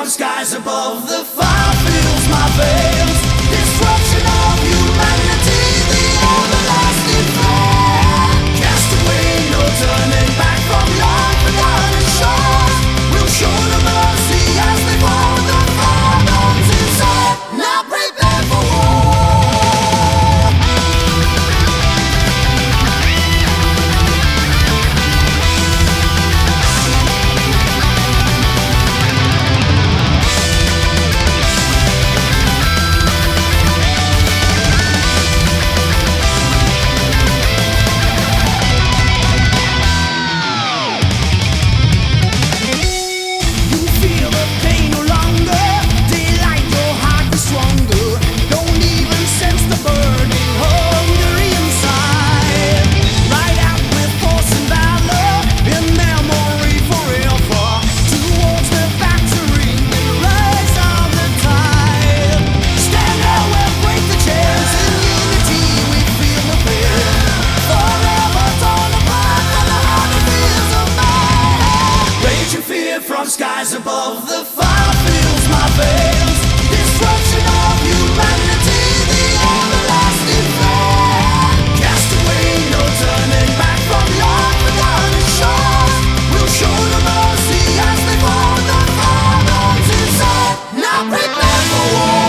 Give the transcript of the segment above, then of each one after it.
skies above. The fire fills my veins. Destruction of humanity, the everlasting flame. Cast away, no turning back from long-forgotten shores. We'll show them mercy as they fall. The fire burns inside, not prepared for war. From skies above, the fire fills my veins. Destruction of humanity, the everlasting flame. Cast away, no turning back from long-forgotten shores. We'll show them mercy as they fall. The fire burns inside, not prepared for war.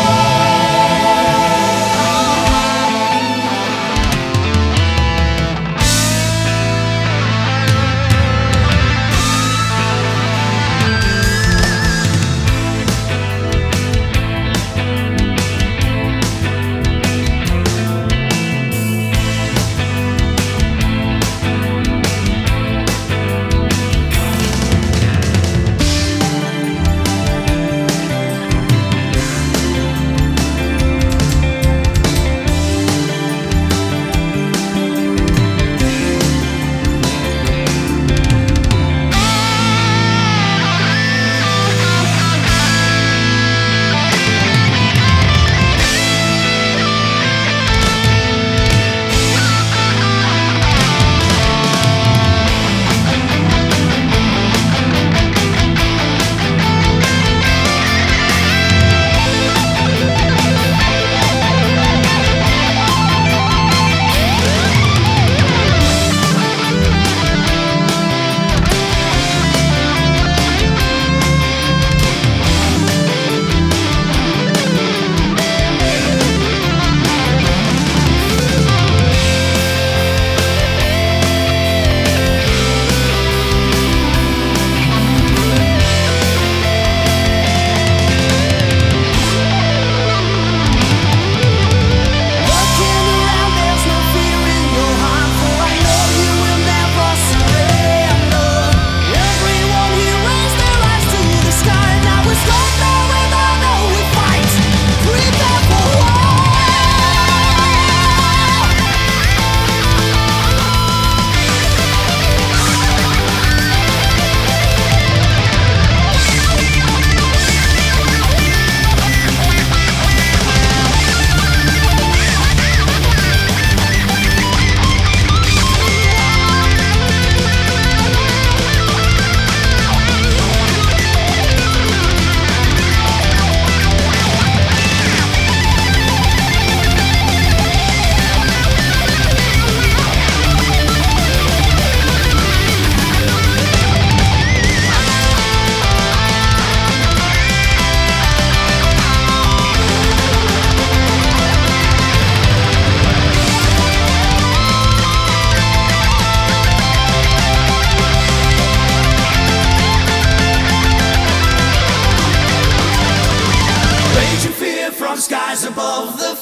Skies above, the